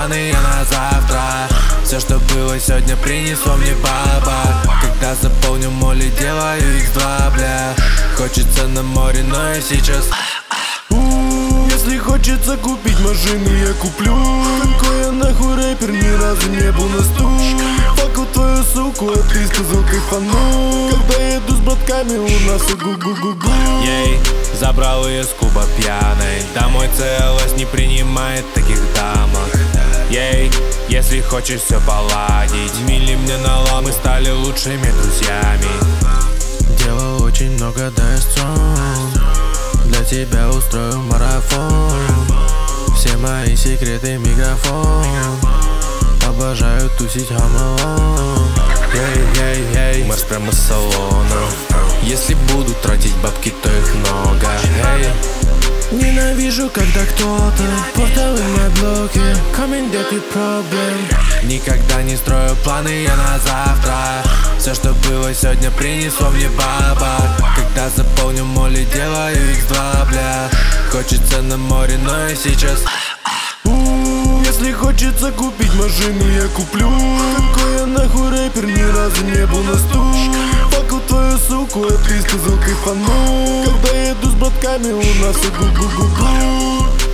планы я на завтра. Все, что было сегодня, принесло мне баба. Когда заполню моли, делаю x2, бля. Хочется на море, но я сейчас. Если хочется купить машину, я куплю. Какой я нахуй рэпер, ни разу не был на стул. Факал твою суку, а ты сказал кайфану. Когда еду с братками, у нас и гу-гу-гу-гу. Ей, забрал ее с клуба пьяной. Домой целость не принимает таких дамок. Ей, если хочешь все поладить, мили мне на лам, мы стали лучшими друзьями. Делал очень много, да я strong. Для тебя устрою марафон. Все мои секреты микрофон. Обожаю тусить хамалон. Ей, марш прямо с салона. Если буду тратить бабки, то их много. Эй. Ненавижу, когда кто-то поставил на блоке. Комендет проблем. Никогда не строю планы я на завтра. Все, что было сегодня, принесло мне баба. Когда заполню моли, делаю x2, бля. Хочется на море, но я сейчас. Если хочется купить машину, я куплю. Какой я нахуй рэпер, ни разу не был на стул. Факал твою суку, а ты сказал кайфану. Когда еду с братками, у нас и гу-гу-гу-гу.